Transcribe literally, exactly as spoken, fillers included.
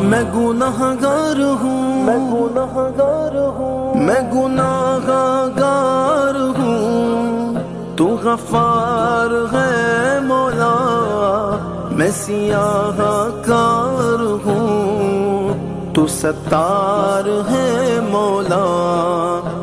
मैं गुनाहगार हूँ, मैं गुनाहगार हूँ, मैं गुनाहगार हूँ। तू गफ्फार है मौला, मैं सियाहकार हूँ। तू सत्तार है मौला,